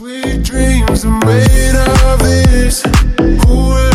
Sweet dreams are made of this. Who will